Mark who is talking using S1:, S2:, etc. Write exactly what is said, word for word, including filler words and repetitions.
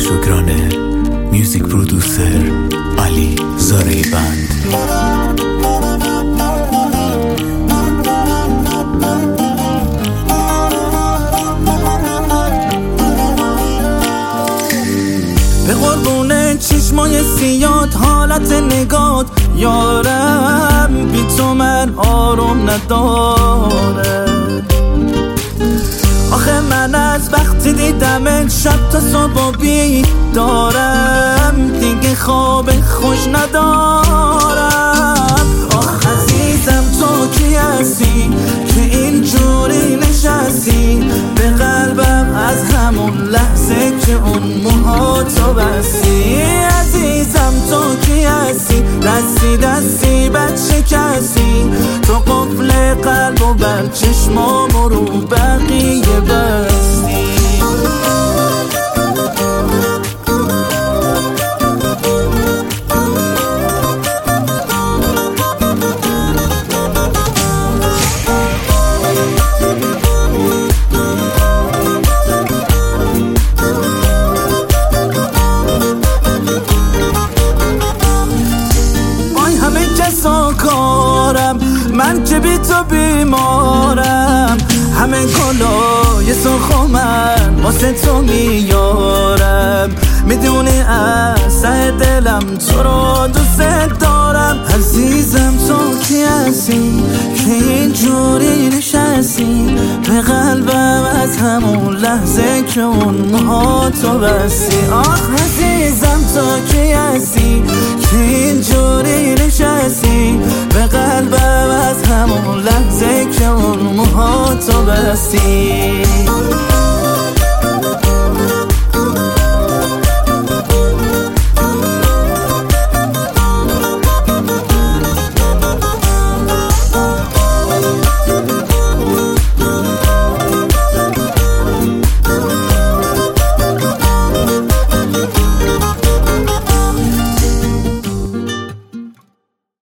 S1: شکرانه، میوزیک پرودوسر علی زاریبند.
S2: به قربون چشمای سیاد حالت نگات یارم، بی تو من آروم نداره. آخه من از وقتی دیدم شب تا صبح بیدارم، دیگه خواب خوش ندارم. آخ عزیزم تو کی هستی که اینجوری نشستی به قلبم از همون لحظه که اون موهاتو بستی. عزیزم تو کی هستی دستی دستی بچه کسی تو قفل قلب و بر چشمام رو بقیه بستی. کارم من که بی تو بیمارم، همه گلای سرخ من واسه تو میارم. میدونی از ته دلم تو رو دوست دارم. عزیزم تو کی هستی که اینجوری نشستی به قلبم از همون لحظه که اون موهاتو بستی. آخ عزیزم تو کی هستی که اینجوری نشستی به قلبم از همون لحظه که اون موهاتو بستی.